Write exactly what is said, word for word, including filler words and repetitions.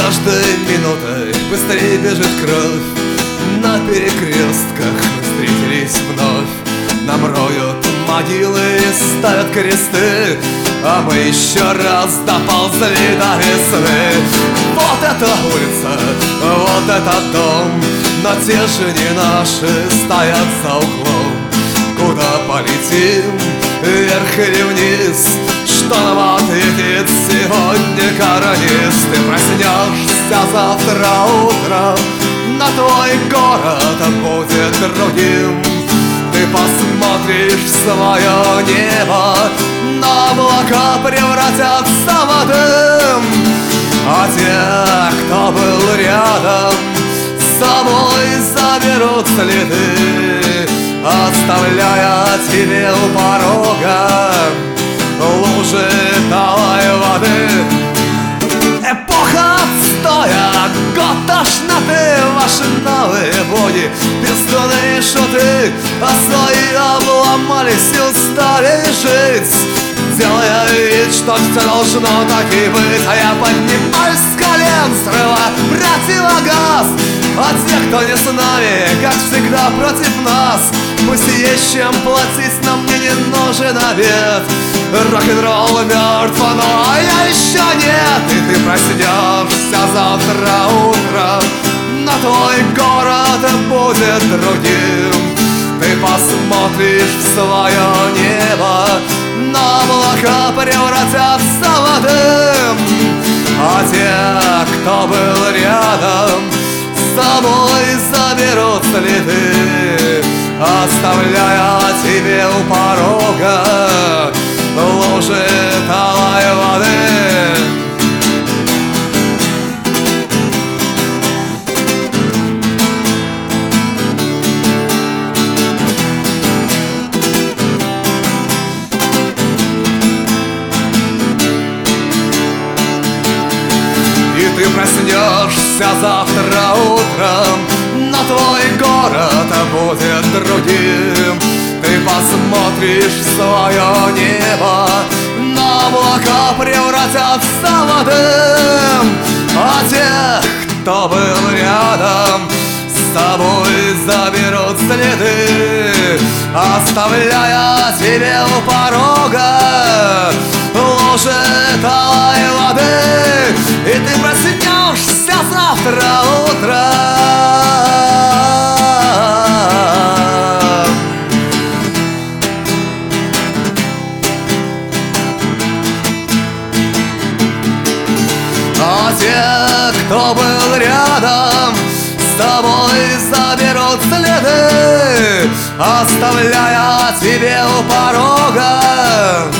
каждой минутой быстрее бежит кровь. На перекрестках мы встретились вновь. Нам роют могилы и ставят кресты, а мы еще раз доползли до весны. Вот эта улица, вот этот дом, но те же не наши стоят за углом. Куда полетим, вверх или вниз? Что нам ответит сегодня карниз? Ты проснешься завтра утром, но твой город будет другим. Ты посмотришь в свое небо, но облака превратятся в дым. А те, кто был рядом, с собой заберут следы, оставляя тебе у порога лужи талой воды. Эпоха отстоя, год тошноты, ваши новые боги, бездонные шуты, а свои обломались и устали жить, делая вид, что все должно так и быть. А я поднимаюсь с колен, срывая противогаз, а те, кто не с нами, как всегда против нас. Пусть есть чем платить, но мне не нужен обед. Рок-н-ролл мертв, но я еще нет. И ты проснешься завтра утром, но твой город будет другим. Ты посмотришь в свое небо, но облака превратятся в дым. А те, кто был рядом, с собой заберут следы, оставляя тебе у порога лужи талой воды. И ты проснешься завтра утром, но твой город будет другим. Ты посмотришь в свое небо, но облака превратятся в дым. А тех, кто был рядом, с собой заберут следы, оставляя тебе у порога лужи талой воды. И ты проснешься завтра утром, а те, кто был рядом, с тобой заберут следы, оставляя тебе у порога